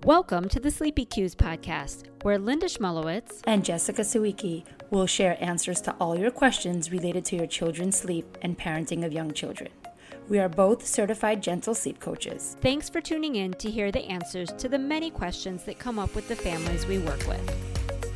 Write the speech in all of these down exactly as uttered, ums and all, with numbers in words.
Welcome to the Sleepy Cues podcast, where Linda Schmulowitz and Jessica Sawicki will share answers to all your questions related to your children's sleep and parenting of young children. We are both certified gentle sleep coaches. Thanks for tuning in to hear the answers to the many questions that come up with the families we work with.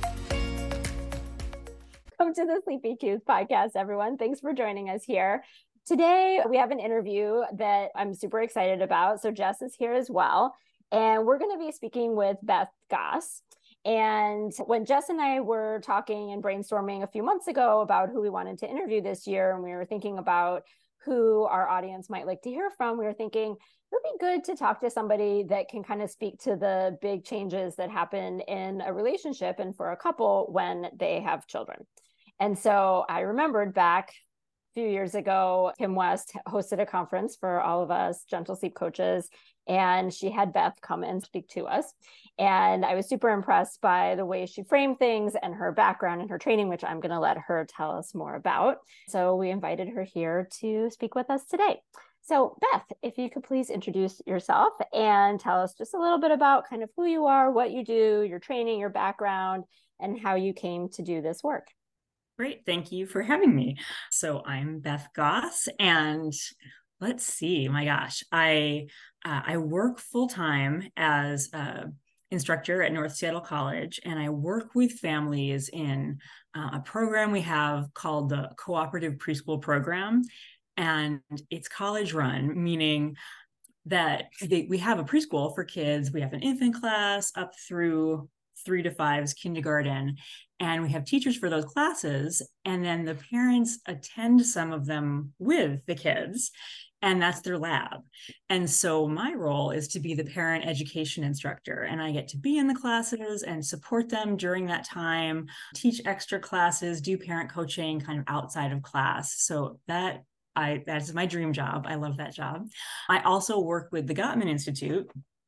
Welcome to the Sleepy Cues podcast, everyone. Thanks for joining us here. Today, we have an interview that I'm super excited about. So Jess is here as well. And we're going to be speaking with Beth Goss. And when Jess and I were talking and brainstorming a few months ago about who we wanted to interview this year, and we were thinking about who our audience might like to hear from, we were thinking it would be good to talk to somebody that can kind of speak to the big changes that happen in a relationship and for a couple when they have children. And so I remembered back a few years ago, Kim West hosted a conference for all of us gentle sleep coaches, and she had Beth come and speak to us. And I was super impressed by the way she framed things and her background and her training, which I'm going to let her tell us more about. So we invited her here to speak with us today. So Beth, if you could please introduce yourself and tell us just a little bit about kind of who you are, what you do, your training, your background, and how you came to do this work. Great. Thank you for having me. So I'm Beth Goss, and let's see, my gosh, I uh, I work full-time as an instructor at North Seattle College, and I work with families in uh, a program we have called the Cooperative Preschool Program, and it's college run, meaning that they, we have a preschool for kids. We have an infant class up through three to five's kindergarten, and we have teachers for those classes, and then the parents attend some of them with the kids, and that's their lab. And so my role is to be the parent education instructor, and I get to be in the classes and support them during that time, teach extra classes, do parent coaching kind of outside of class. So that I that is my dream job. I love that job. I also work with the Gottman Institute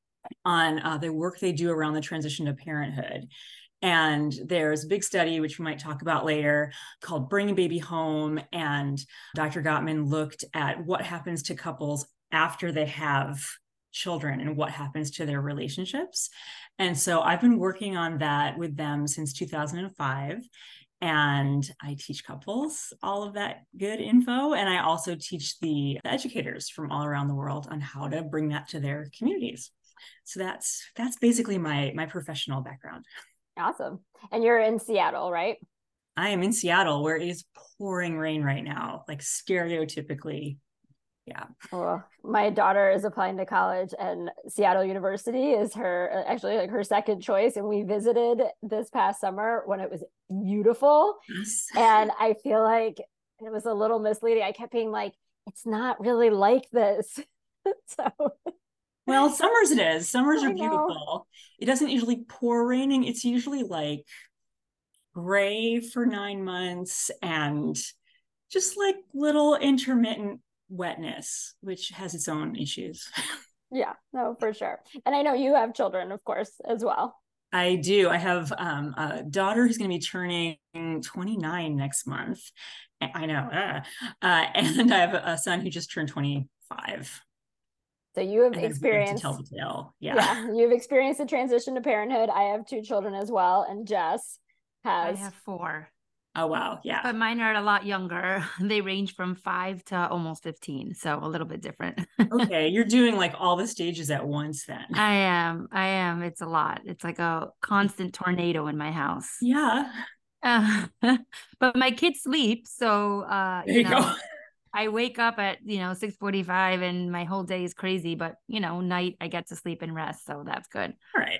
on uh, the work they do around the transition to parenthood. And there's a big study, which we might talk about later, called Bring a Baby Home. And Doctor Gottman looked at what happens to couples after they have children and what happens to their relationships. And so I've been working on that with them since two thousand five. And I teach couples all of that good info. And I also teach the educators from all around the world on how to bring that to their communities. So that's that's basically my my professional background. Awesome. And you're in Seattle, right? I am in Seattle, where it is pouring rain right now, like stereotypically. Yeah. Well, my daughter is applying to college, and Seattle University is her actually like her second choice. And we visited this past summer when it was beautiful. Yes. And I feel like it was a little misleading. I kept being like, it's not really like this. So well, summers it is. Summers I are beautiful. know. It doesn't usually pour raining. It's usually like gray for nine months and just like little intermittent wetness, which has its own issues. Yeah, no, for sure. And I know you have children, of course, as well. I do. I have um, a daughter who's going to be turning twenty-nine next month. I know. Uh, uh, and I have a son who just turned twenty-five. So you have and experienced, to tell the tale. Yeah. yeah, you've experienced the transition to parenthood. I have two children as well, and Jess has. I have four. Oh, wow. Yeah. But mine are a lot younger. They range from five to almost fifteen. So a little bit different. Okay. You're doing like all the stages at once then. I am. I am. It's a lot. It's like a constant tornado in my house. Yeah. Uh, but my kids sleep. So, uh, There you you know, go. I wake up at, you know, six forty-five and my whole day is crazy, but you know, night I get to sleep and rest. So that's good. All right.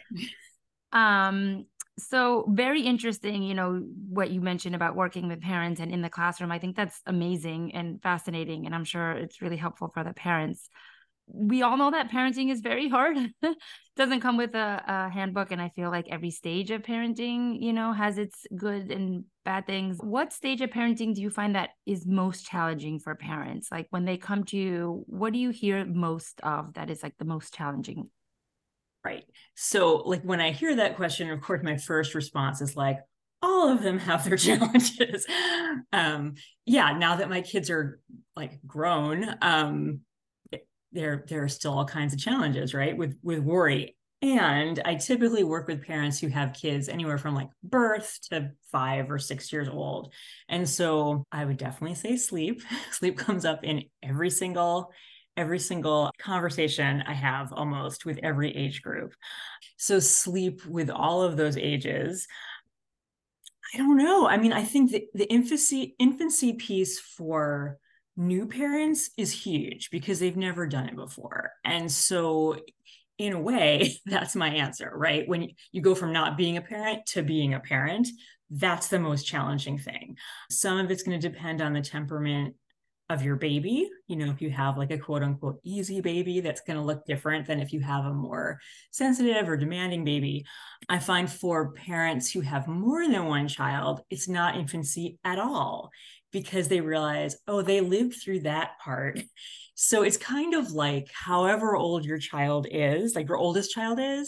Um, so very interesting, you know, what you mentioned about working with parents and in the classroom. I think that's amazing and fascinating. And I'm sure it's really helpful for the parents. We all know that parenting is very hard. Doesn't come with a, a handbook. And I feel like every stage of parenting, you know, has its good and bad things. What stage of parenting do you find that is most challenging for parents? Like when they come to you, what do you hear most of that is like the most challenging? Right. So like when I hear that question, of course, my first response is like, all of them have their challenges. um, yeah. Now that my kids are like grown, um, there, there are still all kinds of challenges, right? With, with worry And I typically work with parents who have kids anywhere from like birth to five or six years old. And so I would definitely say sleep. Sleep comes up in every single every single conversation I have almost with every age group. So sleep with all of those ages, I don't know. I mean, I think the, the infancy infancy piece for new parents is huge because they've never done it before. And so in a way, that's my answer, right? When you go from not being a parent to being a parent, that's the most challenging thing. Some of it's going to depend on the temperament of your baby. You know, if you have like a quote unquote easy baby, that's going to look different than if you have a more sensitive or demanding baby. I find for parents who have more than one child, it's not infancy at all because they realize, oh, they lived through that part. So it's kind of like however old your child is, like your oldest child is,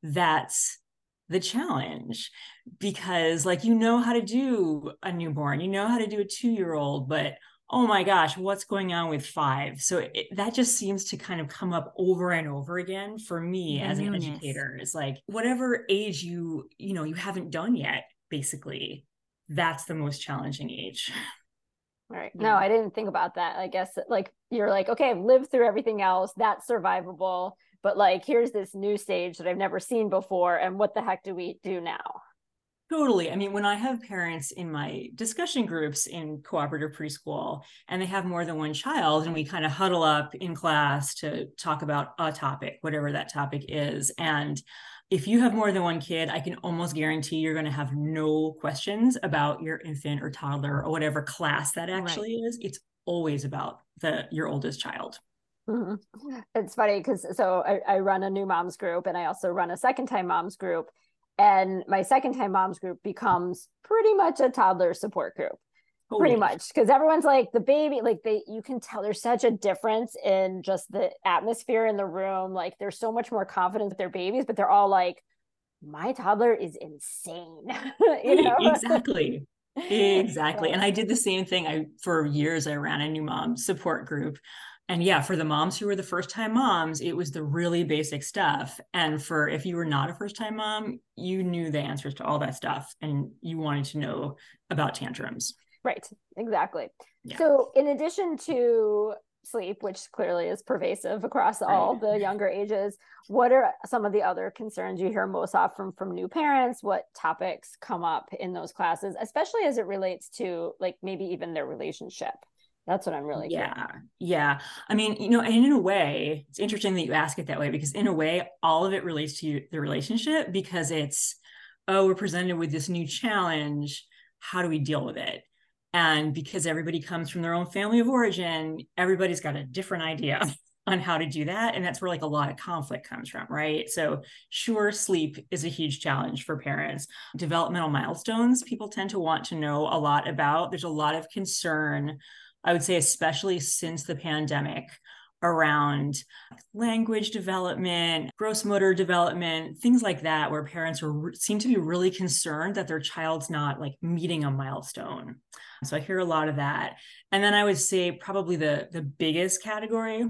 that's the challenge. Because like, you know how to do a newborn, you know how to do a two-year-old, but oh my gosh, what's going on with five? So it, that just seems to kind of come up over and over again for me The as newness. an educator. It's like whatever age you, you know, you haven't done yet, basically, that's the most challenging age. Right. Yeah. No, I didn't think about that. I guess like you're like, okay, I've lived through everything else. That's survivable. But like, here's this new stage that I've never seen before. And what the heck do we do now? Totally. I mean, when I have parents in my discussion groups in cooperative preschool and they have more than one child and we kind of huddle up in class to talk about a topic, whatever that topic is. And if you have more than one kid, I can almost guarantee you're going to have no questions about your infant or toddler or whatever class that actually right. is. It's always about the your oldest child. Mm-hmm. It's funny because so I, I run a new moms group and I also run a second time moms group. And my second time moms group becomes pretty much a toddler support group. Totally. Pretty much, because everyone's like the baby, like they, you can tell there's such a difference in just the atmosphere in the room. Like there's so much more confidence with their babies, but they're all like, my toddler is insane. You know? Exactly. Exactly. And I did the same thing. I, for years, I ran a new mom support group. And yeah, for the moms who were the first time moms, it was the really basic stuff. And for if you were not a first time mom, you knew the answers to all that stuff and you wanted to know about tantrums. Right. Exactly. Yeah. So in addition to sleep, which clearly is pervasive across all right. the younger ages, what are some of the other concerns you hear most often from new parents? What topics come up in those classes, especially as it relates to like maybe even their relationship? That's what I'm really yeah hearing. yeah I mean, you know, and in a way it's interesting that you ask it that way because in a way all of it relates to the relationship because it's, oh, we're presented with this new challenge, how do we deal with it? And because everybody comes from their own family of origin, everybody's got a different idea on how to do that, and that's where like a lot of conflict comes from, right? So sure, sleep is a huge challenge for parents. Developmental milestones people tend to want to know a lot about. There's a lot of concern, I would say, especially since the pandemic, around language development, gross motor development, things like that, where parents are, seem to be really concerned that their child's not like meeting a milestone. So I hear a lot of that. And then I would say probably the, the biggest category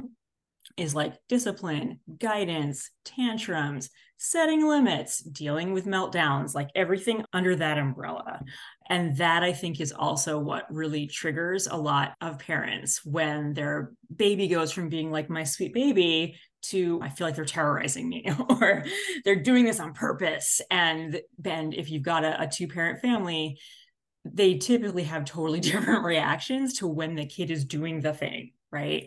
is like discipline, guidance, tantrums, setting limits, dealing with meltdowns, like everything under that umbrella. And that I think is also what really triggers a lot of parents when their baby goes from being like my sweet baby to I feel like they're terrorizing me or they're doing this on purpose. And then if you've got a, a two-parent family, they typically have totally different reactions to when the kid is doing the thing, right?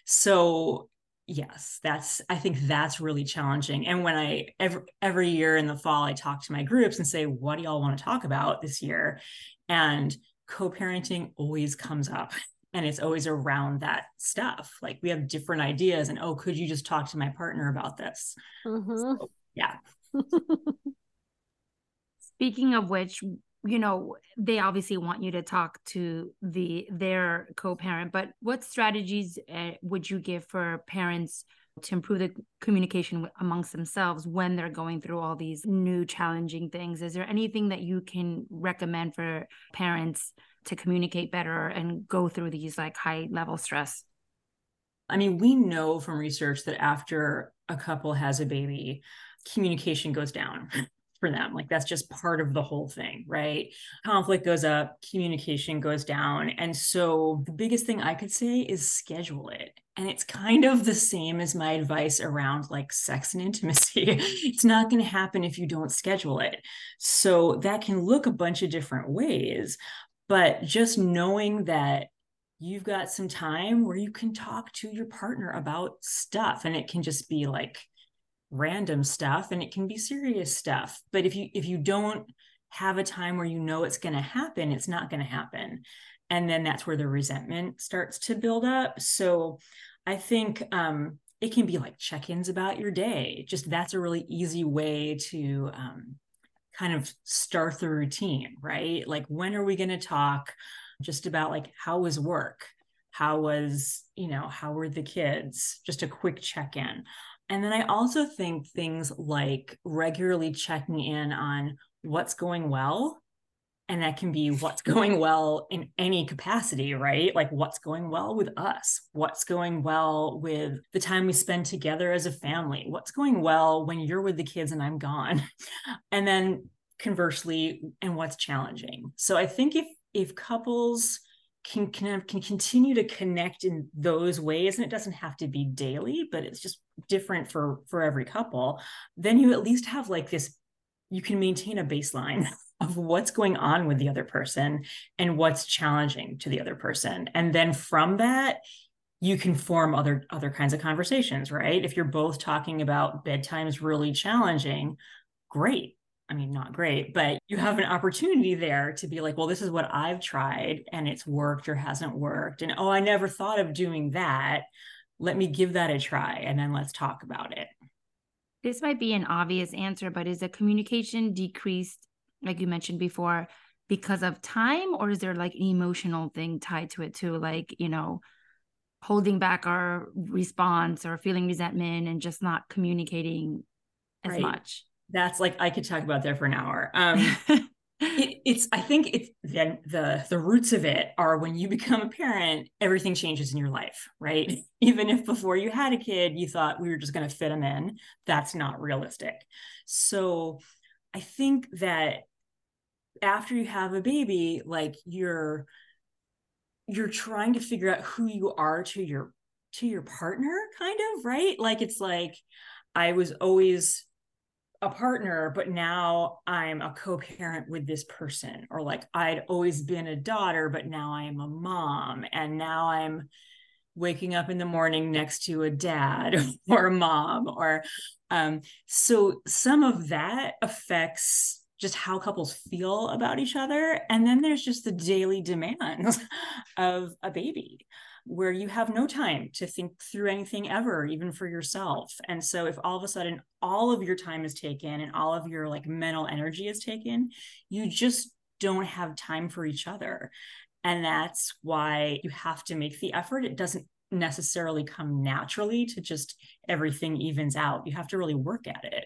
So yes, that's, I think that's really challenging. And when I, every, every year in the fall, I talk to my groups and say, what do y'all want to talk about this year? And co-parenting always comes up and it's always around that stuff. Like we have different ideas and, oh, could you just talk to my partner about this? Mm-hmm. So, yeah. Speaking of which, you know, they obviously want you to talk to the their co-parent, but what strategies uh, would you give for parents to improve the communication amongst themselves when they're going through all these new challenging things? Is there anything that you can recommend for parents to communicate better and go through these like high level stress? I mean, we know from research that after a couple has a baby, communication goes down for them. Like that's just part of the whole thing, right? Conflict goes up, communication goes down. And so the biggest thing I could say is schedule it. And it's kind of the same as my advice around like sex and intimacy. It's not going to happen if you don't schedule it. So that can look a bunch of different ways, but just knowing that you've got some time where you can talk to your partner about stuff, and it can just be like random stuff and it can be serious stuff. But if you if you don't have a time where you know it's going to happen, it's not going to happen. And then that's where the resentment starts to build up. So I think um, it can be like check-ins about your day. Just that's a really easy way to um, kind of start the routine, right? Like, when are we going to talk just about like, how was work? How was, you know, how were the kids? Just a quick check-in. And then I also think things like regularly checking in on what's going well. And that can be what's going well in any capacity, right? Like what's going well with us, what's going well with the time we spend together as a family, what's going well when you're with the kids and I'm gone. And then conversely, and what's challenging. So I think if if couples can, can, can continue to connect in those ways, and it doesn't have to be daily, but it's just different for, for every couple, then you at least have like this, you can maintain a baseline of what's going on with the other person and what's challenging to the other person. And then from that, you can form other, other kinds of conversations, right? If you're both talking about bedtime's really challenging, great. I mean, not great, but you have an opportunity there to be like, well, this is what I've tried and it's worked or hasn't worked. And, oh, I never thought of doing that. Let me give that a try. And then let's talk about it. This might be an obvious answer, but is the communication decreased, like you mentioned before, because of time, or is there like an emotional thing tied to it too? Like, you know, holding back our response or feeling resentment and just not communicating as right. much. That's like, I could talk about that for an hour. Um, it, it's, I think it's then the, the roots of it are when you become a parent, everything changes in your life, right? Even if before you had a kid, you thought we were just going to fit them in, that's not realistic. So I think that after you have a baby, like you're, you're trying to figure out who you are to your, to your partner, kind of, right? Like, it's like, I was always a partner, but now I'm a co-parent with this person, or like I'd always been a daughter, but now I am a mom. And now I'm waking up in the morning next to a dad or a mom, or, um, so some of that affects just how couples feel about each other. And then there's just the daily demands of a baby, where you have no time to think through anything ever, even for yourself. And so if all of a sudden all of your time is taken and all of your like mental energy is taken, you just don't have time for each other. And that's why you have to make the effort. It doesn't necessarily come naturally to just everything evens out. You have to really work at it.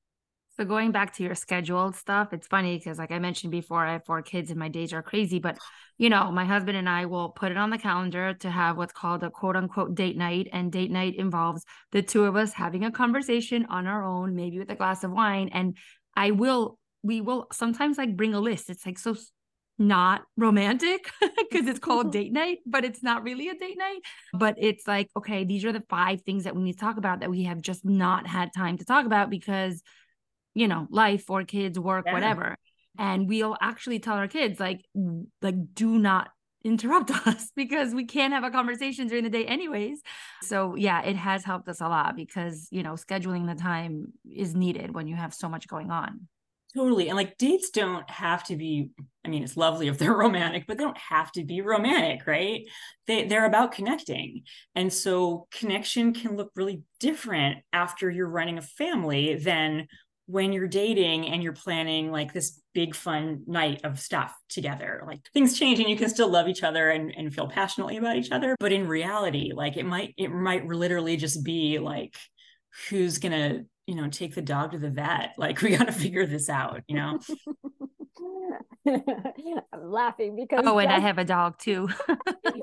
So going back to your scheduled stuff, it's funny because like I mentioned before, I have four kids and my days are crazy, but you know, my husband and I will put it on the calendar to have what's called a quote unquote date night. And date night involves the two of us having a conversation on our own, maybe with a glass of wine. And I will, we will sometimes like bring a list. It's like so not romantic because it's called date night, but it's not really a date night. But it's like, okay, these are the five things that we need to talk about that we have just not had time to talk about because you know, life or kids, work, yeah. whatever. And we'll actually tell our kids like, like, do not interrupt us because we can't have a conversation during the day anyways. So yeah, it has helped us a lot because, you know, scheduling the time is needed when you have so much going on. Totally. And like dates don't have to be, I mean, it's lovely if they're romantic, but they don't have to be romantic, right? They, they're about connecting. And so connection can look really different after you're running a family than when you're dating and you're planning like this big fun night of stuff together. Like things change and you can still love each other and, and feel passionately about each other. But in reality, like it might, it might literally just be like, who's gonna, you know, take the dog to the vet? Like we got to figure this out, you know? I'm laughing because oh, and Jess... I have a dog too.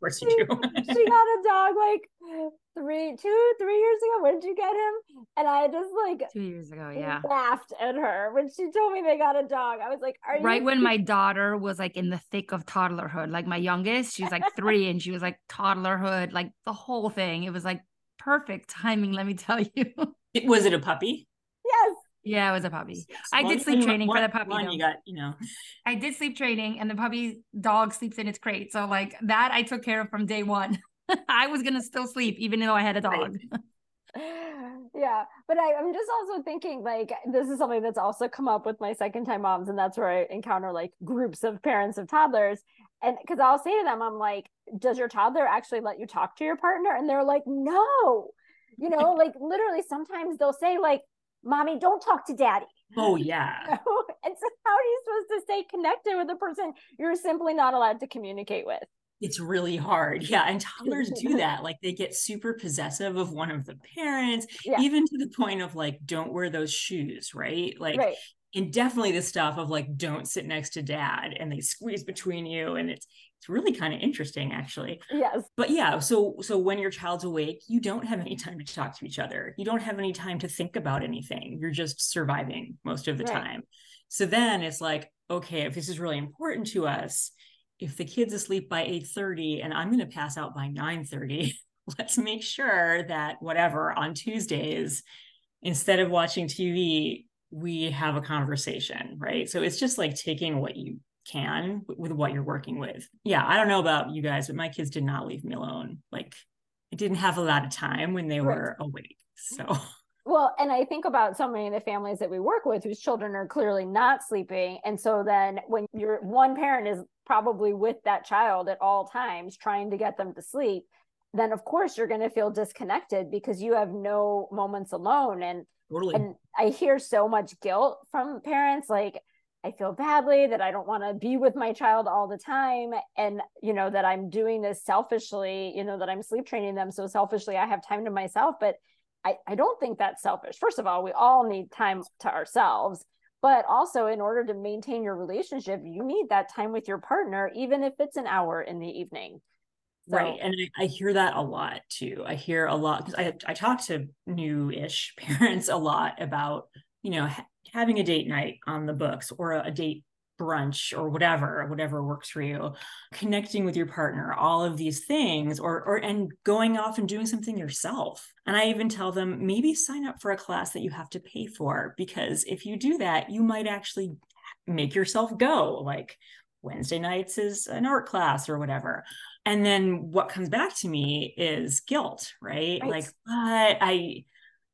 course you she, do. she got a dog like three, two, three years ago. When did you get him? And I just like Two years ago, yeah. laughed at her when she told me they got a dog. I was like, "Are you?" Right when my daughter was like in the thick of toddlerhood, like my youngest, she was like three, and she was like toddlerhood, like the whole thing. It was like perfect timing, let me tell you. It, was it a puppy? Yes. Yeah, it was a puppy. Yes. I Well, did sleep you- training one, for the puppy. One, though. you got, you know. I did sleep training, and the puppy dog sleeps in its crate. So like that, I took care of from day one. I was gonna still sleep even though I had a dog. Right. Yeah, but I, I'm just also thinking like this is something that's also come up with my second time moms, and that's where I encounter like groups of parents of toddlers, and because I'll say to them, I'm like, does your toddler actually let you talk to your partner? And they're like, no, you know, like literally sometimes they'll say like, mommy, don't talk to daddy. Oh yeah. You know? And so how are you supposed to stay connected with a person you're simply not allowed to communicate with? It's really hard. Yeah. And toddlers do that. Like they get super possessive of one of the parents, Yeah. even to the point of like, don't wear those shoes, right? Like, right. And definitely the stuff of like, don't sit next to dad, and they squeeze between you. And it's, it's really kind of interesting actually. Yes. But yeah, so, so when your child's awake, you don't have any time to talk to each other. You don't have any time to think about anything. You're just surviving most of the Right. time. So then it's like, okay, if this is really important to us, if the kid's asleep by eight thirty and I'm going to pass out by nine thirty, let's make sure that whatever on Tuesdays, instead of watching T V, we have a conversation, right? So it's just like taking what you can with what you're working with. Yeah, I don't know about you guys, but my kids did not leave me alone. Like I didn't have a lot of time when they Right. were awake. So well, and I think about so many of the families that we work with whose children are clearly not sleeping. And so then when you're one parent is probably with that child at all times trying to get them to sleep, then of course you're going to feel disconnected because you have no moments alone. And totally. And I hear so much guilt from parents, like, I feel badly that I don't want to be with my child all the time. And, you know, that I'm doing this selfishly, you know, that I'm sleep training them so selfishly I have time to myself. But I, I don't think that's selfish. First of all, we all need time to ourselves. But also, in order to maintain your relationship, you need that time with your partner, even if it's an hour in the evening. So. Right. And I, I hear that a lot too. I hear a lot because I, I talk to new-ish parents a lot about, you know, ha- having a date night on the books or a, a date brunch or whatever, whatever works for you, connecting with your partner, all of these things, or, or, and going off and doing something yourself. And I even tell them, maybe sign up for a class that you have to pay for, because if you do that, you might actually make yourself go. Like Wednesday nights is an art class or whatever. And then what comes back to me is guilt, right? Right. Like, what I,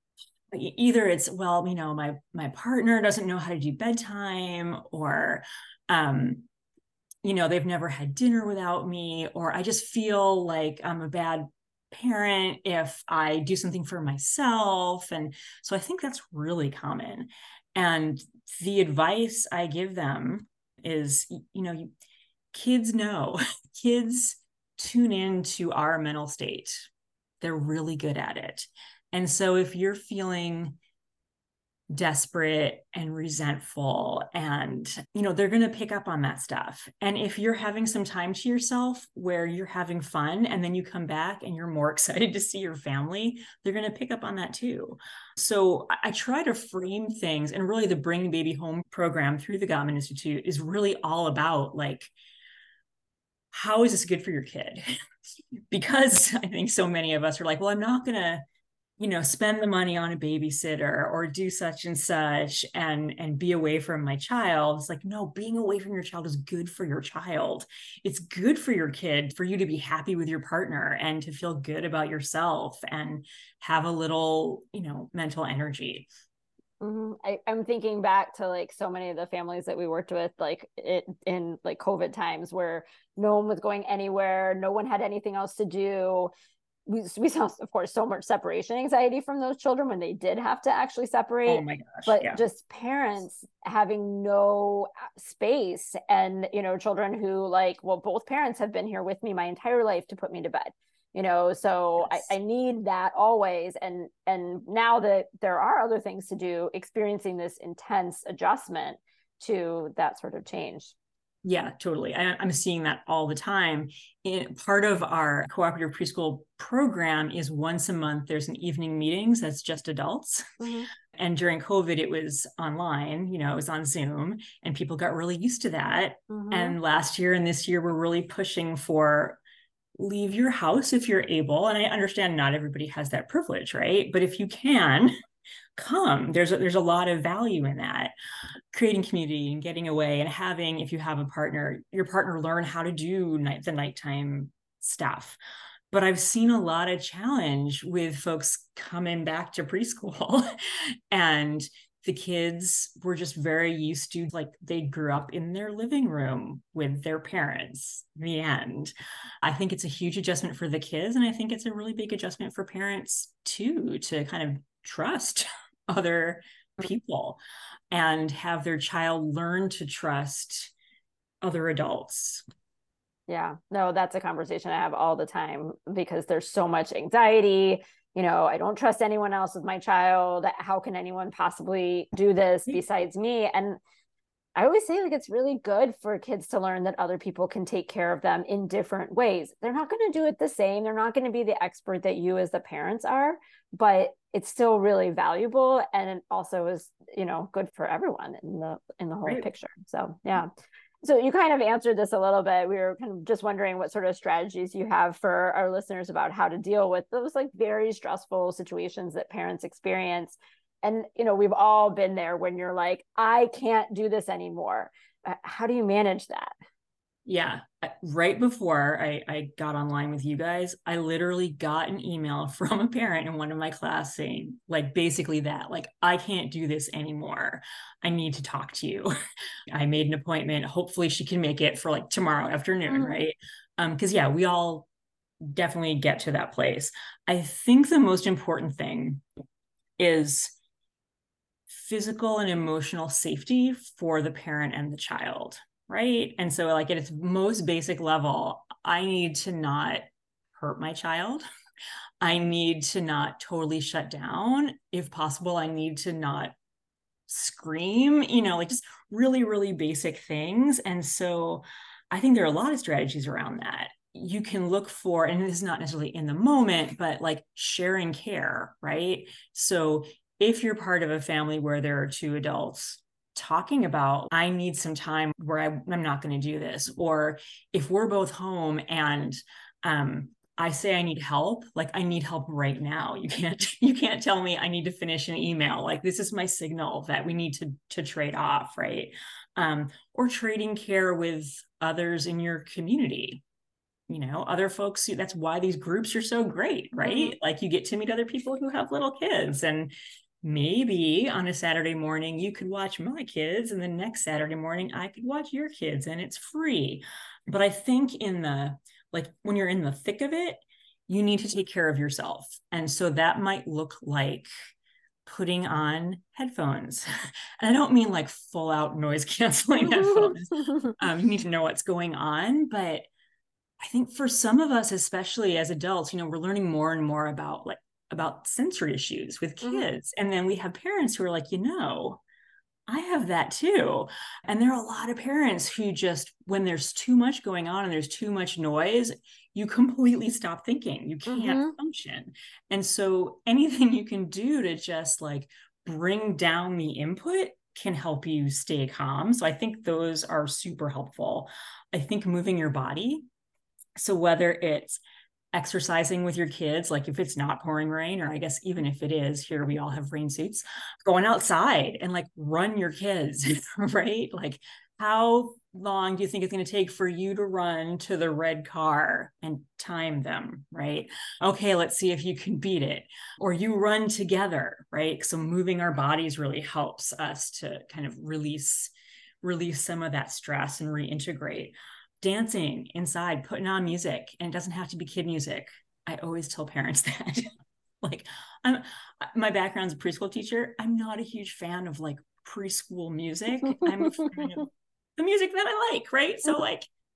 either it's, well, you know, my, my partner doesn't know how to do bedtime, or, um, you know, they've never had dinner without me, or I just feel like I'm a bad parent if I do something for myself. And so I think that's really common. And the advice I give them is, you know, you, kids know, kids tune in to our mental state. They're really good at it. And so if you're feeling desperate and resentful, and, you know, they're going to pick up on that stuff. And if you're having some time to yourself where you're having fun and then you come back and you're more excited to see your family, they're going to pick up on that too. So I, I try to frame things, and really the Bring Baby Home program through the Gottman Institute is really all about like, how is this good for your kid? Because I think so many of us are like, well, I'm not going to, you know, spend the money on a babysitter or do such and such and, and be away from my child. It's like, no, being away from your child is good for your child. It's good for your kid, for you to be happy with your partner and to feel good about yourself and have a little, you know, mental energy. Mm-hmm. I, I'm thinking back to like so many of the families that we worked with, like it in like COVID times where no one was going anywhere. No one had anything else to do. We, we saw, of course, so much separation anxiety from those children when they did have to actually separate. Oh my gosh. But yeah. just parents having no space, and, you know, children who like, well, both parents have been here with me my entire life to put me to bed. You know, so yes. I, I need that always. And, and now that there are other things to do, experiencing this intense adjustment to that sort of change. Yeah, totally. I, I'm seeing that all the time. In part of our cooperative preschool program is once a month, there's an evening meetings that's just adults. Mm-hmm. And during COVID, it was online, you know, it was on Zoom, and people got really used to that. Mm-hmm. And last year and this year, we're really pushing for leave your house if you're able. And I understand not everybody has that privilege, right? But if you can, come. There's a, there's a lot of value in that. Creating community and getting away and having, if you have a partner, your partner learn how to do night, the nighttime stuff. But I've seen a lot of challenge with folks coming back to preschool and the kids were just very used to, like, they grew up in their living room with their parents. The end. I think it's a huge adjustment for the kids. And I think it's a really big adjustment for parents too, to kind of trust other people and have their child learn to trust other adults. Yeah, no, that's a conversation I have all the time because there's so much anxiety. You know, I don't trust anyone else with my child. How can anyone possibly do this besides me? And I always say, like, it's really good for kids to learn that other people can take care of them in different ways. They're not going to do it the same. They're not going to be the expert that you as the parents are, but it's still really valuable. And it also is, you know, good for everyone in the, in the whole right. picture. So, yeah. So you kind of answered this a little bit. We were kind of just wondering what sort of strategies you have for our listeners about how to deal with those, like, very stressful situations that parents experience. And, you know, we've all been there when you're like, I can't do this anymore. How do you manage that? Yeah. Right before I, I got online with you guys, I literally got an email from a parent in one of my class saying, like, basically that, like, I can't do this anymore. I need to talk to you. I made an appointment. Hopefully she can make it for, like, tomorrow afternoon. Mm-hmm. Right. Um, cause yeah, we all definitely get to that place. I think the most important thing is physical and emotional safety for the parent and the child. Right. And so, like, at its most basic level, I need to not hurt my child. I need to not totally shut down. If possible, I need to not scream, you know, like, just really, really basic things. And so I think there are a lot of strategies around that. You can look for, and this is not necessarily in the moment, but like sharing care, right? So if you're part of a family where there are two adults, talking about, I need some time where I, I'm not going to do this. Or if we're both home and um, I say I need help, like, I need help right now. You can't, you can't tell me I need to finish an email. Like, this is my signal that we need to, to trade off, right? Um, or trading care with others in your community. You know, other folks, that's why these groups are so great, right? Mm-hmm. Like, you get to meet other people who have little kids, and maybe on a Saturday morning, you could watch my kids, and the next Saturday morning, I could watch your kids, and it's free. But I think in the, like, when you're in the thick of it, you need to take care of yourself. And so that might look like putting on headphones. And I don't mean like full out noise canceling headphones. Um, you need to know what's going on. But I think for some of us, especially as adults, you know, we're learning more and more about like about sensory issues with kids. Mm-hmm. And then we have parents who are like, you know, I have that too. And there are a lot of parents who just, when there's too much going on and there's too much noise, you completely stop thinking. You can't mm-hmm. function. And so anything you can do to just like bring down the input can help you stay calm. So I think those are super helpful. I think moving your body. So whether it's exercising with your kids, like if it's not pouring rain, or I guess even if it is, here we all have rain suits, going outside and like run your kids, right? Like, how long do you think it's going to take for you to run to the red car, and time them, right? Okay, let's see if you can beat it. Or you run together, right? So moving our bodies really helps us to kind of release, release some of that stress and reintegrate. Dancing inside, putting on music, and it doesn't have to be kid music. I always tell parents that. Like, I'm, my background's a preschool teacher. I'm not a huge fan of like preschool music. I'm a fan of the music that I like, right? So like,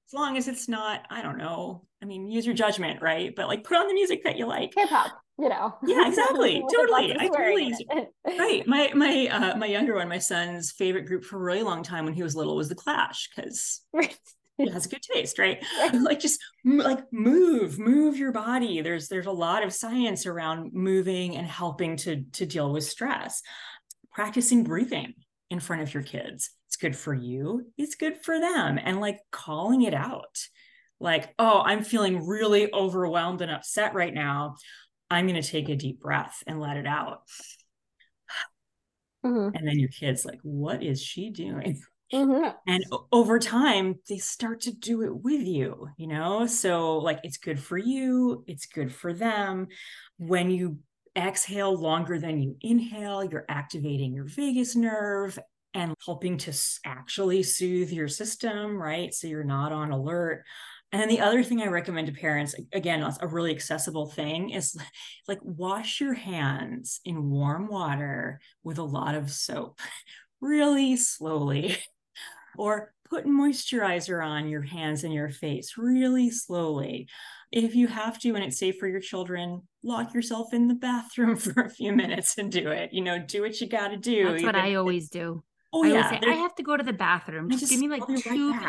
as long as it's not, I don't know, I mean, use your judgment, right? But like put on the music that you like. Hip hop, you know. Yeah, exactly. Totally. I totally, in right. My, my, uh, my younger one, my son's favorite group for a really long time when he was little was the Clash, because it has a good taste, right? Right. Like just like move, move your body. There's, there's a lot of science around moving and helping to, to deal with stress. Practicing breathing in front of your kids. It's good for you. It's good for them. And like calling it out. Like, oh, I'm feeling really overwhelmed and upset right now. I'm going to take a deep breath and let it out. Mm-hmm. And then your kid's like, what is she doing? Mm-hmm. And over time, they start to do it with you, you know? So like, it's good for you. It's good for them. When you exhale longer than you inhale, you're activating your vagus nerve and helping to actually soothe your system, right? So you're not on alert. And then the other thing I recommend to parents, again, a really accessible thing, is like wash your hands in warm water with a lot of soap, really slowly. Or put moisturizer on your hands and your face really slowly. If you have to and it's safe for your children, lock yourself in the bathroom for a few minutes and do it. You know, do what you got to do. That's what I always do. Oh, I yeah. always say, I have to go to the bathroom. Just, just give me like two right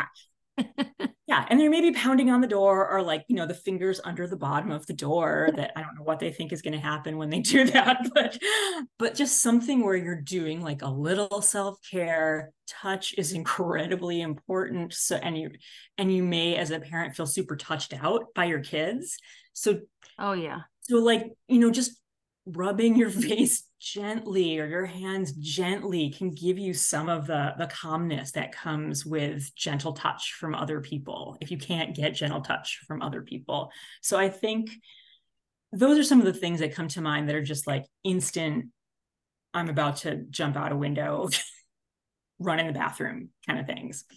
Yeah. And they're maybe pounding on the door, or like, you know, the fingers under the bottom of the door that I don't know what they think is going to happen when they do that, but, but just something where you're doing like a little self-care. Touch is incredibly important. So, and you, and you may, as a parent, feel super touched out by your kids. So, oh yeah. So like, you know, just rubbing your face gently or your hands gently can give you some of the, the calmness that comes with gentle touch from other people, if you can't get gentle touch from other people. So I think those are some of the things that come to mind that are just like instant, I'm about to jump out a window, run in the bathroom kind of things.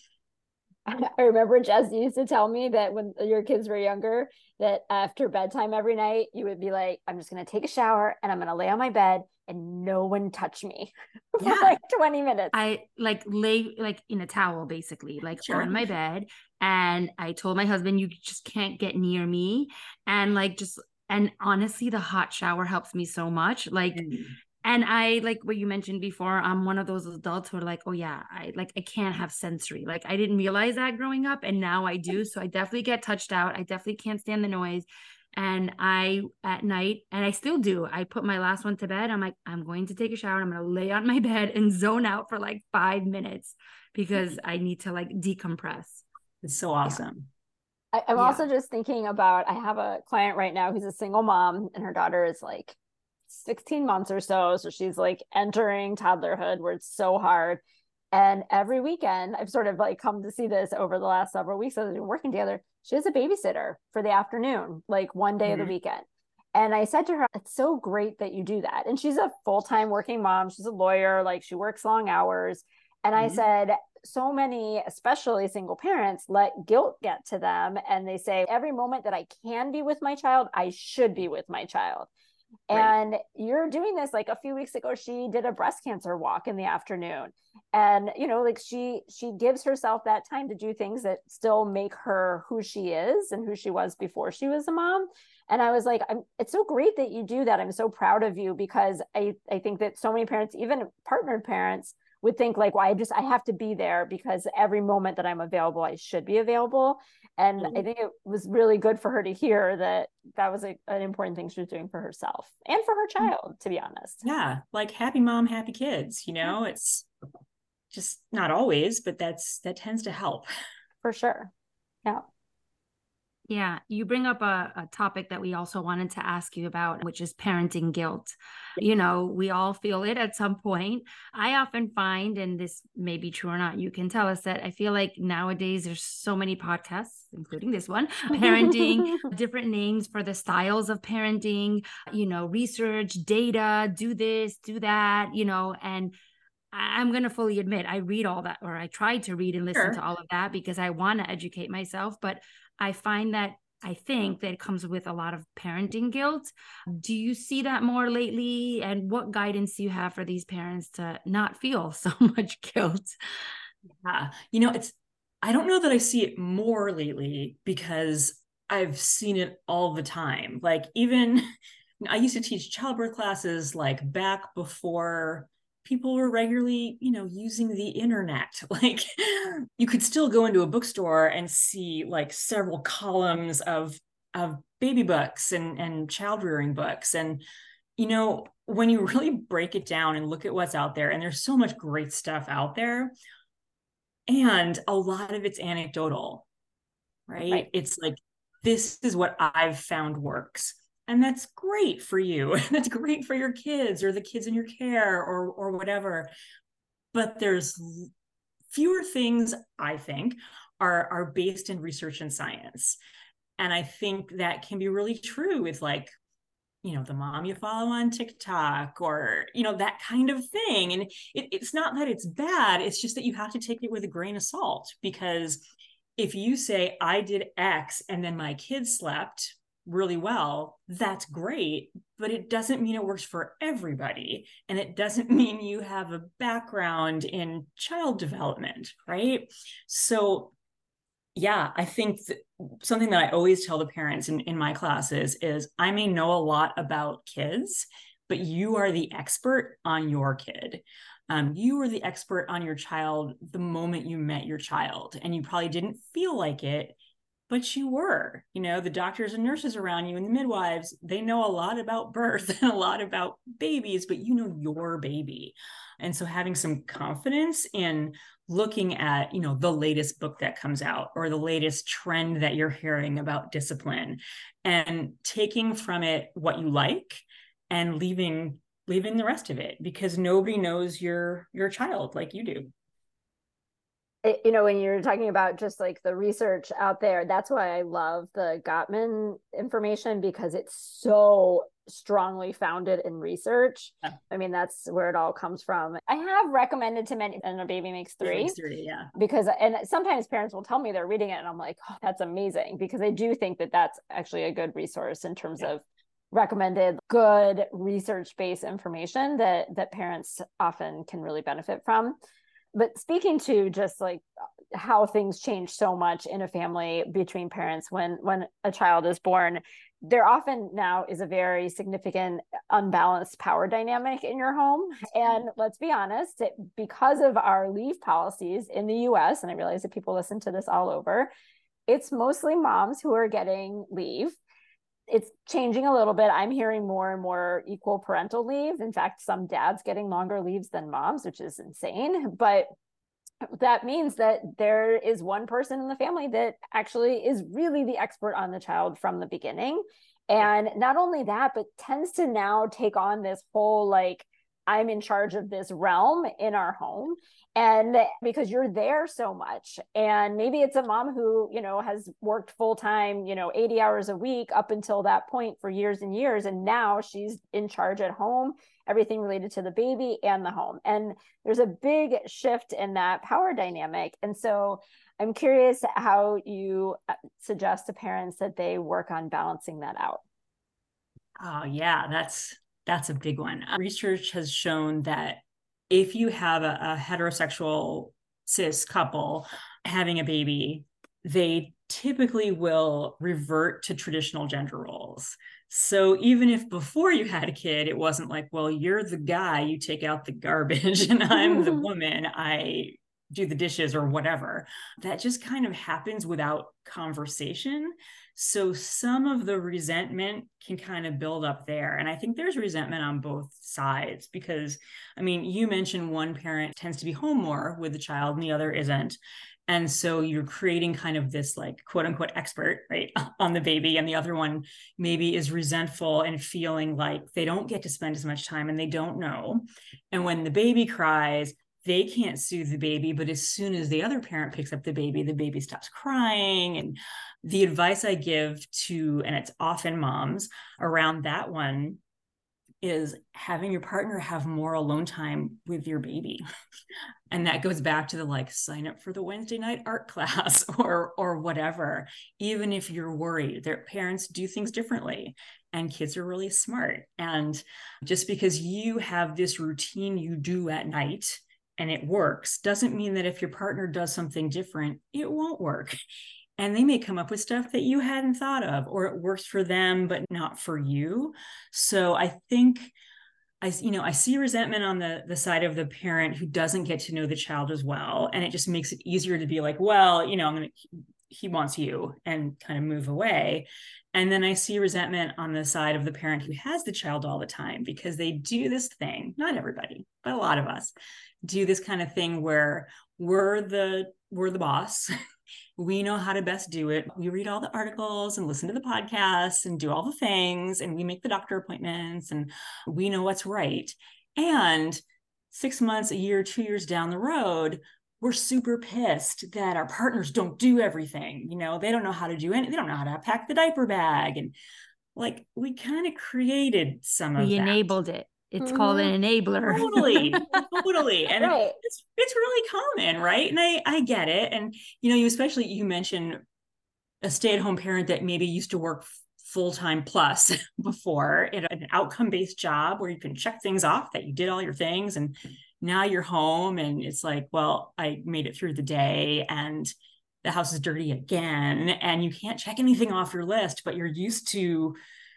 I remember Jess used to tell me that when your kids were younger, that after bedtime every night, you would be like, I'm just going to take a shower and I'm going to lay on my bed and no one touch me for yeah. like twenty minutes. I like lay like in a towel, basically, like sure. on my bed. And I told my husband, you just can't get near me. And like, just, and honestly, the hot shower helps me so much. Like, mm. And I, like what you mentioned before, I'm one of those adults who are like, oh yeah, I like, I can't have sensory. Like I didn't realize that growing up and now I do. So I definitely get touched out. I definitely can't stand the noise. And I, at night, and I still do, I put my last one to bed. I'm like, I'm going to take a shower. I'm going to lay on my bed and zone out for like five minutes because I need to like decompress. It's so awesome. I, I'm yeah. also just thinking about, I have a client right now who's a single mom and her daughter is like sixteen months or so. So she's like entering toddlerhood where it's so hard. And every weekend, I've sort of like come to see this over the last several weeks as we've been working together. She has a babysitter for the afternoon, like one day mm-hmm. of the weekend. And I said to her, it's so great that you do that. And she's a full-time working mom. She's a lawyer, like she works long hours. And mm-hmm. I said, so many, especially single parents, let guilt get to them. And they say, every moment that I can be with my child, I should be with my child. Right. And you're doing this. Like a few weeks ago, she did a breast cancer walk in the afternoon. And, you know, like she, she gives herself that time to do things that still make her who she is and who she was before she was a mom. And I was like, I'm, it's so great that you do that. I'm so proud of you, because I, I think that so many parents, even partnered parents, would think like, well, I just, I have to be there because every moment that I'm available, I should be available. And mm-hmm. I think it was really good for her to hear that that was a, an important thing she was doing for herself and for her child, to be honest. Yeah. Like happy mom, happy kids, you know, yeah. It's just not always, but that's, that tends to help. For sure. Yeah. Yeah, you bring up a, a topic that we also wanted to ask you about, which is parenting guilt. You know, we all feel it at some point. I often find, and this may be true or not, you can tell us, that I feel like nowadays there's so many podcasts, including this one, parenting, different names for the styles of parenting, you know, research, data, do this, do that, you know, and I'm going to fully admit, I read all that, or I try to read and listen sure. to all of that because I want to educate myself. But I find that I think that it comes with a lot of parenting guilt. Do you see that more lately? And what guidance do you have for these parents to not feel so much guilt? Yeah, you know, it's I don't know that I see it more lately because I've seen it all the time. Like even I used to teach childbirth classes like back before people were regularly, you know, using the internet. Like you could still go into a bookstore and see like several columns of of baby books and and child rearing books. And you know, when you really break it down and look at what's out there, and there's so much great stuff out there, and a lot of it's anecdotal, right? Right. It's like, this is what I've found works. And that's great for you. That's great for your kids or the kids in your care or or whatever. But there's fewer things, I think, are, are based in research and science. And I think that can be really true with like, you know, the mom you follow on TikTok or, you know, that kind of thing. And it, it's not that it's bad. It's just that you have to take it with a grain of salt, because if you say I did X and then my kids slept really well, that's great, but it doesn't mean it works for everybody. And it doesn't mean you have a background in child development, right? So yeah, I think that something that I always tell the parents in, in my classes is I may know a lot about kids, but you are the expert on your kid. Um, you were the expert on your child the moment you met your child, and you probably didn't feel like it, but you were. You know, the doctors and nurses around you and the midwives, they know a lot about birth and a lot about babies, but you know your baby. And so having some confidence in looking at, you know, the latest book that comes out or the latest trend that you're hearing about discipline, and taking from it what you like and leaving leaving the rest of it, because nobody knows your your child like you do. It, you know, when you're talking about just like the research out there, that's why I love the Gottman information, because it's so strongly founded in research. Yeah. I mean, that's where it all comes from. I have recommended to many, and a baby makes three, makes three, yeah. Because, and sometimes parents will tell me they're reading it and I'm like, oh, that's amazing, because I do think that that's actually a good resource in terms yeah. of recommended good research-based information that that parents often can really benefit from. But speaking to just like how things change so much in a family between parents when when a child is born, there often now is a very significant unbalanced power dynamic in your home. And let's be honest, it, because of our leave policies in the U S, and I realize that people listen to this all over, it's mostly moms who are getting leave. It's changing a little bit. I'm hearing more and more equal parental leave. In fact, some dads getting longer leaves than moms, which is insane. But that means that there is one person in the family that actually is really the expert on the child from the beginning. And not only that, but tends to now take on this whole, like, I'm in charge of this realm in our home. And because you're there so much, and maybe it's a mom who, you know, has worked full time, you know, eighty hours a week up until that point for years and years. And now she's in charge at home, everything related to the baby and the home. And there's a big shift in that power dynamic. And so I'm curious how you suggest to parents that they work on balancing that out. Oh, yeah, that's that's a big one. Research has shown that if you have a, a heterosexual cis couple having a baby, they typically will revert to traditional gender roles. So even if before you had a kid, it wasn't like, well, you're the guy, you take out the garbage, and I'm the woman, I do the dishes or whatever. That just kind of happens without conversation. So some of the resentment can kind of build up there. And I think there's resentment on both sides, because, I mean, you mentioned one parent tends to be home more with the child and the other isn't. And so you're creating kind of this like quote unquote expert, right, on the baby. And the other one maybe is resentful and feeling like they don't get to spend as much time and they don't know. And when the baby cries, they can't soothe the baby, but as soon as the other parent picks up the baby, the baby stops crying. And the advice I give to, and it's often moms around that one, is having your partner have more alone time with your baby. And that goes back to the like, sign up for the Wednesday night art class or or whatever. Even if you're worried, their parents do things differently, and kids are really smart. And just because you have this routine you do at night, and it works doesn't mean that if your partner does something different, it won't work. And they may come up with stuff that you hadn't thought of, or it works for them, but not for you. So I think I, you know, I see resentment on the, the side of the parent who doesn't get to know the child as well. And it just makes it easier to be like, well, you know, I'm going to, he wants you, and kind of move away. And then I see resentment on the side of the parent who has the child all the time, because they do this thing, not everybody, but a lot of us do this kind of thing where we're the, we're the boss. We know how to best do it. We read all the articles and listen to the podcasts and do all the things, and we make the doctor appointments, and we know what's right. And six months, a year, two years down the road, we're super pissed that our partners don't do everything. You know, they don't know how to do anything. They don't know how to pack the diaper bag. And like, we kind of created some of that. We enabled it. It's mm-hmm. called an enabler. Totally, totally. And right. it's it's really common, right? And I, I get it. And, you know, you especially, you mentioned a stay-at-home parent that maybe used to work full-time plus before in an outcome-based job where you can check things off that you did all your things. And now you're home and it's like, well, I made it through the day and the house is dirty again. And you can't check anything off your list, but you're used to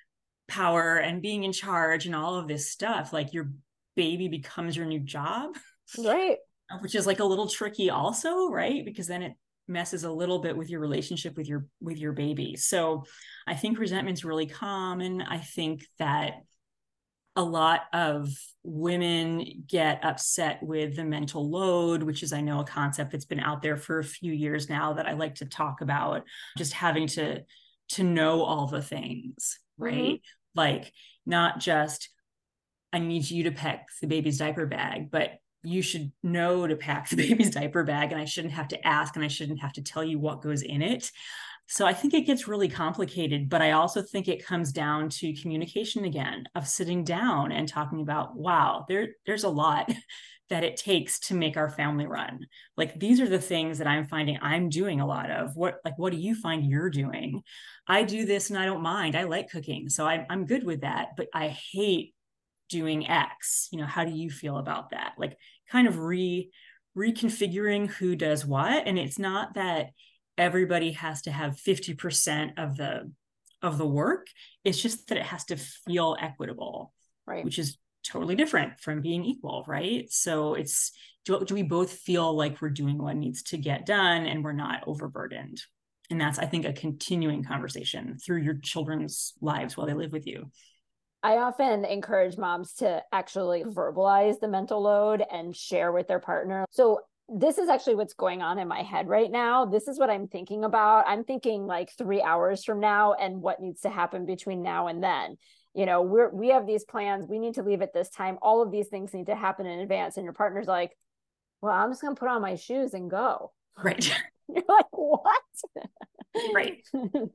power and being in charge and all of this stuff. Like, your baby becomes your new job, right? Which is like a little tricky also, right? Because then it messes a little bit with your relationship with your with your baby. So I think resentment's really common. I think that a lot of women get upset with the mental load, which is, I know, a concept that's been out there for a few years now that I like to talk about, just having to to know all the things, right? Mm-hmm. Like, not just, I need you to pack the baby's diaper bag, but you should know to pack the baby's diaper bag, and I shouldn't have to ask, and I shouldn't have to tell you what goes in it. So I think it gets really complicated, but I also think it comes down to communication again, of sitting down and talking about, wow, there, there's a lot that it takes to make our family run. Like, these are the things that I'm finding I'm doing a lot of. What, like, what do you find you're doing? I do this and I don't mind. I like cooking, so I, I'm good with that, but I hate doing X. You know, how do you feel about that? Like, kind of re reconfiguring who does what. And it's not that everybody has to have fifty percent of the of the work. It's just that it has to feel equitable, right? Which is totally different from being equal, right? So it's, do, do we both feel like we're doing what needs to get done and we're not overburdened? And that's, I think, a continuing conversation through your children's lives while they live with you. I often encourage moms to actually verbalize the mental load and share with their partner. So this is actually what's going on in my head right now. This is what I'm thinking about. I'm thinking like three hours from now and what needs to happen between now and then. You know, we're, we have these plans. We need to leave at this time. All of these things need to happen in advance. And your partner's like, well, I'm just going to put on my shoes and go. Right. You're like, what? Right.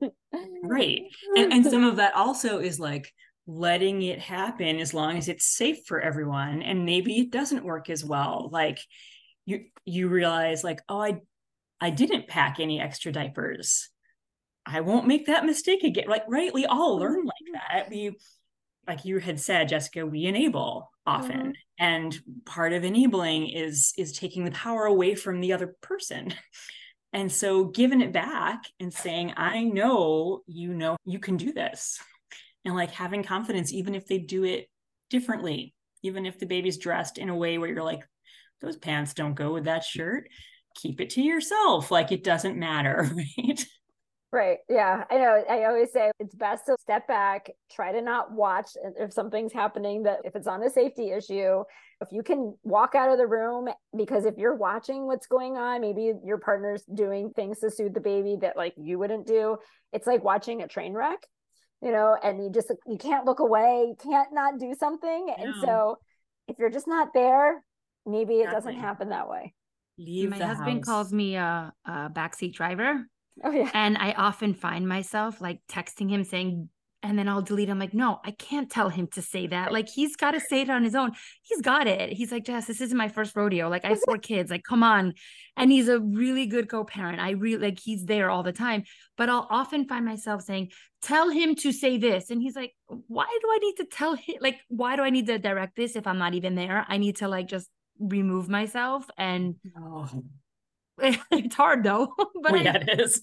Right. And, and some of that also is like letting it happen as long as it's safe for everyone. And maybe it doesn't work as well. Like, you, you realize like, oh, I, I didn't pack any extra diapers. I won't make that mistake again. Like, right. We all learn like that. We, like you had said, Jessica, we enable often. Mm-hmm. And part of enabling is, is taking the power away from the other person. And so giving it back and saying, I know, you know, you can do this. And like having confidence, even if they do it differently, even if the baby's dressed in a way where you're like, those pants don't go with that shirt, keep it to yourself. Like, it doesn't matter, right? Right. Yeah. I know. I always say it's best to step back, try to not watch if something's happening, that if it's on a safety issue, if you can walk out of the room, because if you're watching what's going on, maybe your partner's doing things to soothe the baby that like you wouldn't do. It's like watching a train wreck, you know, and you just, you can't look away, you can't not do something. No. And so if you're just not there, maybe it exactly. doesn't happen that way. Leave My the husband house. calls me a, a backseat driver. Oh, yeah. And I often find myself like texting him saying, and then I'll delete. I'm like, no, I can't tell him to say that. Like, he's got to say it on his own. He's got it. He's like, Jess, this isn't my first rodeo. Like, I have four kids. Like, come on. And he's a really good co-parent. I really like, he's there all the time. But I'll often find myself saying, tell him to say this. And he's like, why do I need to tell him? Like, why do I need to direct this if I'm not even there? I need to like just remove myself. And Oh. it's hard though. But Oh, I, yeah, it is.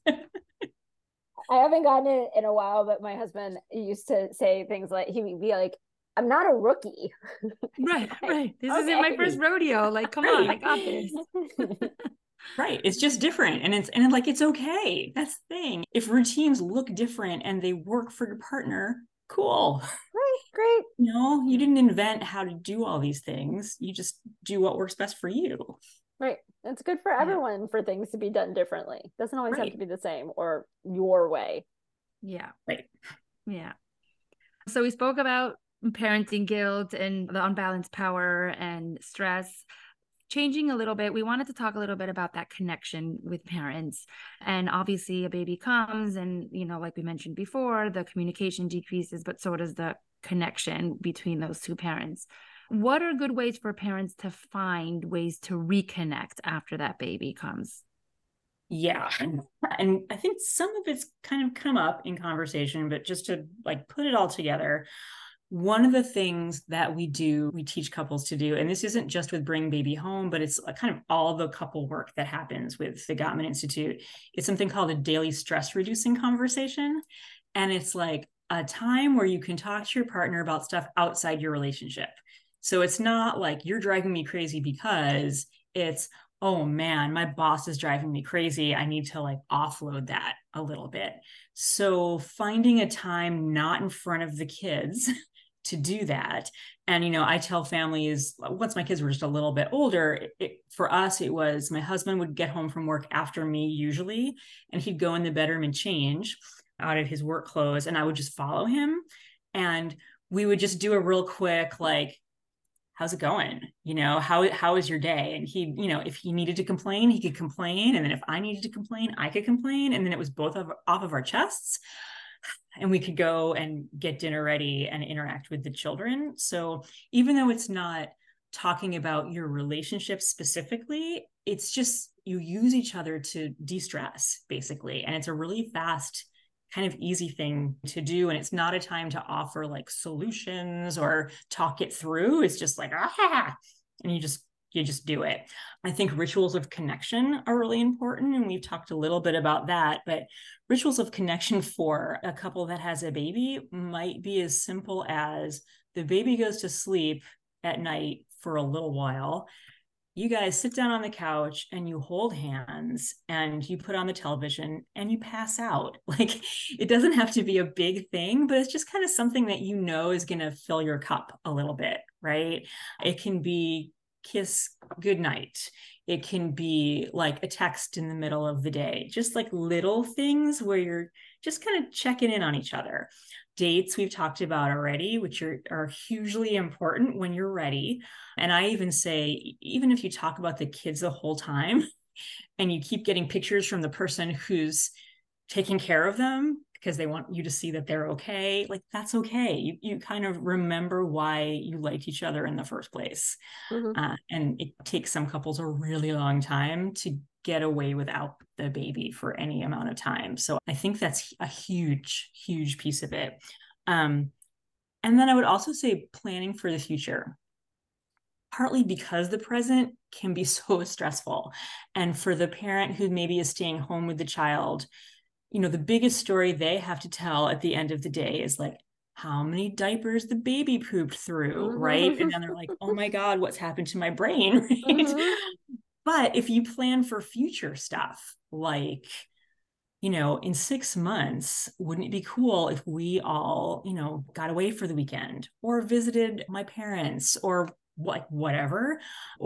I haven't gotten it in a while, but my husband used to say things like, he would be like, I'm not a rookie. right, Like, right. This okay. isn't my first rodeo. Like, come Right. on, I got this. Right. It's just different. And it's, and like, it's okay. That's the thing. If routines look different and they work for your partner, cool. Right, great. No, you didn't invent how to do all these things. You just do what works best for you. Right. It's good for everyone for things to be done differently. Doesn't always Right. have to be the same or your way. Yeah. Right. Yeah. So we spoke about parenting guilt and the unbalanced power and stress. Changing a little bit, we wanted to talk a little bit about that connection with parents. And obviously a baby comes and, you know, like we mentioned before, the communication decreases, but so does the connection between those two parents. What are good ways for parents to find ways to reconnect after that baby comes? Yeah. And I think some of it's kind of come up in conversation, but just to like put it all together, one of the things that we do, we teach couples to do, and this isn't just with Bring Baby Home, but it's kind of all the couple work that happens with the Gottman Institute. It's something called a daily stress reducing conversation. And it's like a time where you can talk to your partner about stuff outside your relationship. So it's not like you're driving me crazy because it's, oh man, my boss is driving me crazy. I need to like offload that a little bit. So finding a time not in front of the kids to do that. And, you know, I tell families, once my kids were just a little bit older, it, for us, it was my husband would get home from work after me usually, and he'd go in the bedroom and change out of his work clothes, and I would just follow him. And we would just do a real quick, like, how's it going? You know, how, how is your day? And he, you know, if he needed to complain, he could complain. And then if I needed to complain, I could complain. And then it was both of, off of our chests. And we could go and get dinner ready and interact with the children. So even though it's not talking about your relationship specifically, it's just you use each other to de-stress, basically. And it's a really fast, kind of easy thing to do. And it's not a time to offer like solutions or talk it through. It's just like, ah, and you just you just do it. I think rituals of connection are really important. And we've talked a little bit about that, but rituals of connection for a couple that has a baby might be as simple as the baby goes to sleep at night for a little while. You guys sit down on the couch and you hold hands and you put on the television and you pass out. Like, it doesn't have to be a big thing, but it's just kind of something that you know is going to fill your cup a little bit, right? It can be kiss goodnight. It can be like a text in the middle of the day, just like little things where you're just kind of checking in on each other. Dates we've talked about already, which are, are hugely important when you're ready. And I even say, even if you talk about the kids the whole time and you keep getting pictures from the person who's taking care of them because they want you to see that they're okay, like that's okay. You, you kind of remember why you liked each other in the first place. Mm-hmm. Uh, and it takes some couples a really long time to get away without the baby for any amount of time. So I think that's a huge, huge piece of it. Um, and then I would also say planning for the future, partly because the present can be so stressful. And for the parent who maybe is staying home with the child, you know, the biggest story they have to tell at the end of the day is like, how many diapers the baby pooped through, right? And then they're like, oh my God, what's happened to my brain, right? Mm-hmm. But if you plan for future stuff, like, you know, in six months, wouldn't it be cool if we all, you know, got away for the weekend or visited my parents or like whatever,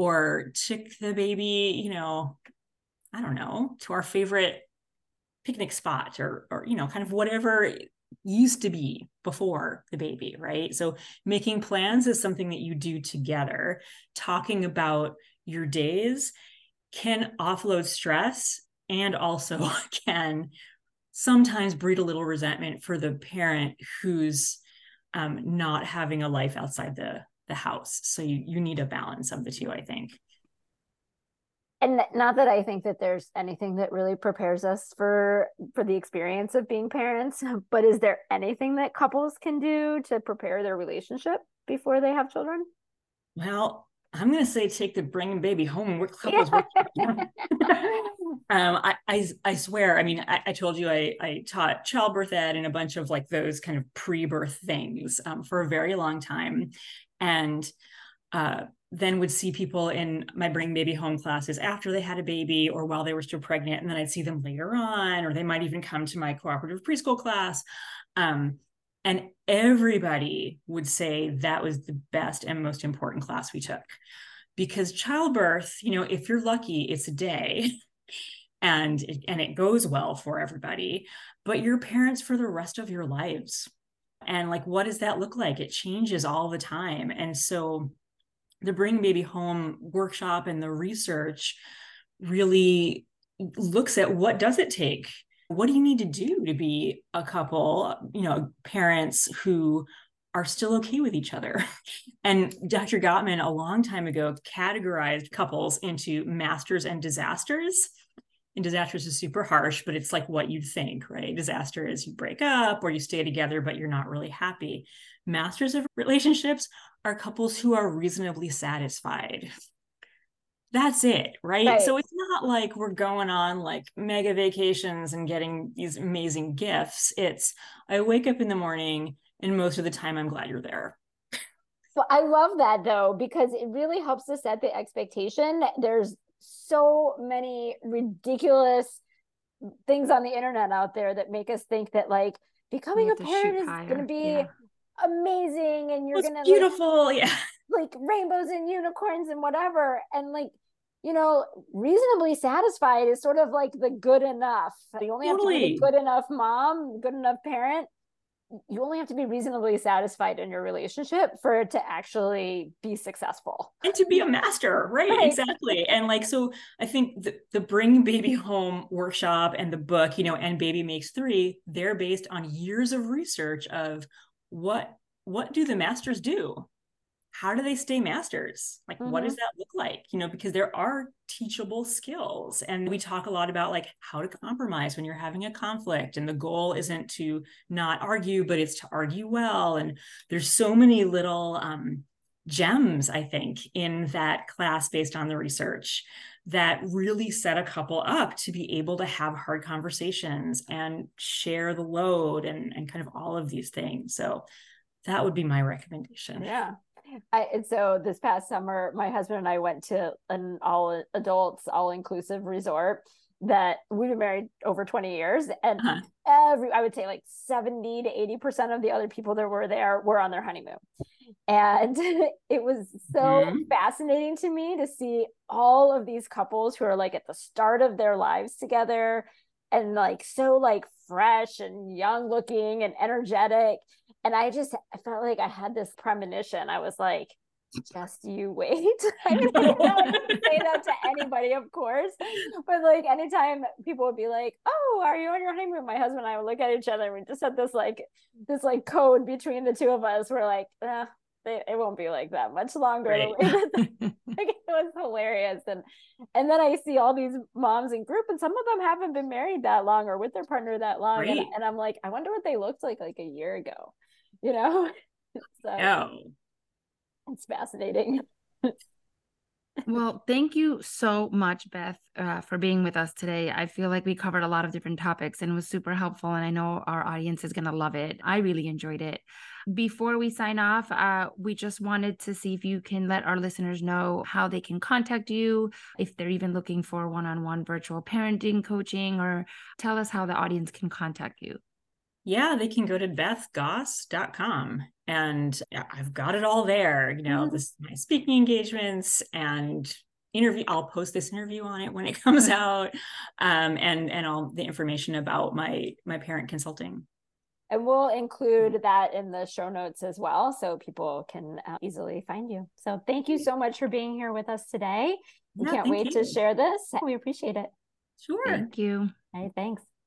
or took the baby, you know, I don't know, to our favorite picnic spot or, or, you know, kind of whatever used to be before the baby, right? So making plans is something that you do together. Talking about your days can offload stress and also can sometimes breed a little resentment for the parent who's um, not having a life outside the, the house. So you, you need a balance of the two, I think. And not that I think that there's anything that really prepares us for for the experience of being parents, but is there anything that couples can do to prepare their relationship before they have children? Well, I'm going to say take the bringing baby home work couples workshop. um, I, I, I swear, I mean, I, I told you I, I taught childbirth ed and a bunch of like those kind of pre-birth things um, for a very long time. And uh, then would see people in my bring baby home classes after they had a baby or while they were still pregnant. And then I'd see them later on, or they might even come to my cooperative preschool class. Um, And everybody would say that was the best and most important class we took, because childbirth, you know, if you're lucky, it's a day and it, and it goes well for everybody, but you're parents for the rest of your lives. And like, what does that look like? It changes all the time. And so the Bring Baby Home workshop and the research really looks at what does it take? What do you need to do to be a couple, you know, parents who are still okay with each other? And Doctor Gottman, a long time ago, categorized couples into masters and disasters. And disasters is super harsh, but it's like what you'd think, right? Disaster is you break up or you stay together, but you're not really happy. Masters of relationships are couples who are reasonably satisfied. That's it, right? right? So it's not like we're going on like mega vacations and getting these amazing gifts. It's, I wake up in the morning and most of the time I'm glad you're there. Well, I love that though, because it really helps to set the expectation. There's so many ridiculous things on the internet out there that make us think that like becoming a parent is going to be yeah. amazing and you're going to beautiful. Like, yeah. like rainbows and unicorns and whatever. And like, you know, reasonably satisfied is sort of like the good enough. You only totally. have to be a good enough mom, good enough parent. You only have to be reasonably satisfied in your relationship for it to actually be successful. And to be a master, right? right. Exactly. And like, so I think the, the Bring Baby Home workshop and the book, you know, And Baby Makes Three, they're based on years of research of what, what do the masters do? How do they stay masters? Like, mm-hmm. what does that look like? You know, because there are teachable skills. And we talk a lot about like how to compromise when you're having a conflict. And the goal isn't to not argue, but it's to argue well. And there's so many little um, gems, I think, in that class based on the research that really set a couple up to be able to have hard conversations and share the load and, and kind of all of these things. So that would be my recommendation. Yeah. I, and so this past summer, my husband and I went to an all adults, all inclusive resort that we've been married over twenty years. And uh-huh. every, I would say like seventy to eighty percent of the other people that were there were on their honeymoon. And it was so mm-hmm. fascinating to me to see all of these couples who are like at the start of their lives together and like, so like fresh and young looking and energetic. And I just, I felt like I had this premonition. I was like, just you wait. I mean, I don't know I wouldn't say that to anybody, of course. But like anytime people would be like, oh, are you on your honeymoon? My husband and I would look at each other and we just had this like, this like code between the two of us. We're like, eh, they, it won't be like that much longer. Right. Like, it was hilarious. And, and then I see all these moms in group and some of them haven't been married that long or with their partner that long. Right. And, and I'm like, I wonder what they looked like like a year ago. You know, so yeah. It's fascinating. Well, thank you so much, Beth, uh, for being with us today. I feel like we covered a lot of different topics and it was super helpful. And I know our audience is going to love it. I really enjoyed it. Before we sign off, uh, we just wanted to see if you can let our listeners know how they can contact you, if they're even looking for one-on-one virtual parenting coaching, or tell us how the audience can contact you. Yeah, they can go to beth goss dot com and I've got it all there. You know, mm-hmm. this my speaking engagements and interview. I'll post this interview on it when it comes out, um, and and all the information about my my parent consulting. And we'll include that in the show notes as well, so people can uh, easily find you. So thank you so much for being here with us today. We yeah, can't wait you. to share this. We appreciate it. Sure. Thank you. All right, thanks.